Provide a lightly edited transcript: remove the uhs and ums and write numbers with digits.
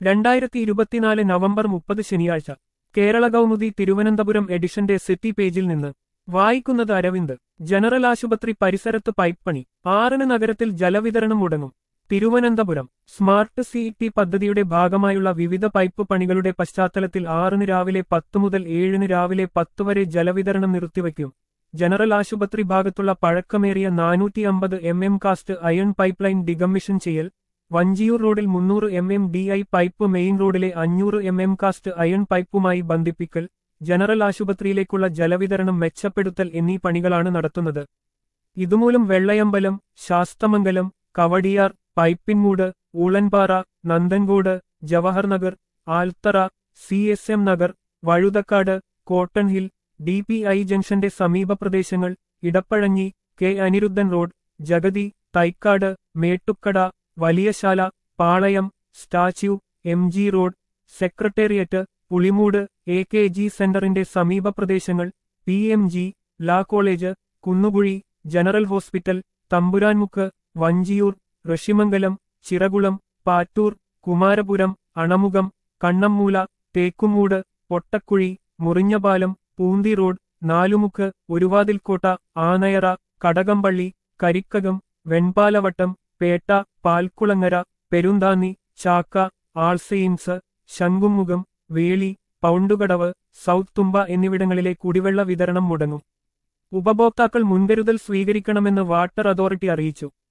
2024 November 30 ശനിയാഴ്ച കേരള കൗമുദി തിരുവനന്തപുരം എഡിഷന്റെ city പേജിൽ നിന്ന് വായിക്കുന്നത് അരവിന്ദ്. ജനറൽ ആശുപത്രി പരിസരത്ത് പൈപ്പ് പണി 6 നഗരത്തിൽ ജലവിതരണം മുടങ്ങും. തിരുവനന്തപുരം സ്മാർട്ട് സിറ്റി പദ്ധതിയുടെ ഭാഗമായുള്ള വിവിധ പൈപ്പ് പണികളുടെ പശ്ചാത്തലത്തിൽ 6 രാവിലെ 10 മുതൽ 7 രാവിലെ 10 വരെ ജലവിതരണം നിർത്തിവയ്ക്കും. ജനറൽ ആശുപത്രി ഭാഗത്തുള്ള പഴക്കമേറിയ 450 mm cast iron pipe line decommission ചെയ്യൽ, വഞ്ചിയൂർ റോഡിൽ 300 mm DI പൈപ്പ് മെയിൻ റോഡിലെ 500 mm കാസ്റ്റ് അയൺ പൈപ്പുമായി ബന്ധിപ്പിക്കൽ, ജനറൽ ആശുപത്രിയിലേക്കുള്ള ജലവിതരണം മെച്ചപ്പെടുത്തൽ എന്നീ പണികളാണ് നടത്തുന്നത്. ഇതുമൂലം Vellayambalam, Sasthamangalam, Kowdiar, Pipinmoodu, Oolanpara, Nanthancode, Jawahar Nagar, Althara, CSM Nagar, Vazhuthacaud, Cotton Hill, DPI ജംഗ്ഷന്റെ സമീപ പ്രദേശങ്ങൾ, Edappazhanji, K Aniruddhan Road, Jagathy, Thycaud, Mettukkada, Valiyasala, Palayam, Statue, MG Road, Secretariat, Pulimoodu, AKG സെന്ററിന്റെ സമീപ പ്രദേശങ്ങൾ, PMG, Law College, Kunnukuzhi, General Hospital, Thampuranmukku, Vanchiyoor, Rishimangalam, Chirakulam, Pattoor, Kumarapuram, Anamukham, Kannammoola, Thekkumoodu, Pottakuzhi, Murinjapalam, പൂന്തി road, Nalumukku, Oruvathilkotta, Anayara, Kadakampally, Karikkakam, Venpalavattom, Pettah, Palkulangara, Perunthanni, Chakka, All Saints, Shanghumukham, Veli, Poundkadavu, South Thumba എന്നിവിടങ്ങളിലെ കുടിവെള്ള വിതരണം മുടങ്ങും. ഉപഭോക്താക്കൾ മുൻകരുതൽ സ്വീകരിക്കണമെന്ന് വാട്ടർ അതോറിറ്റി അറിയിച്ചു.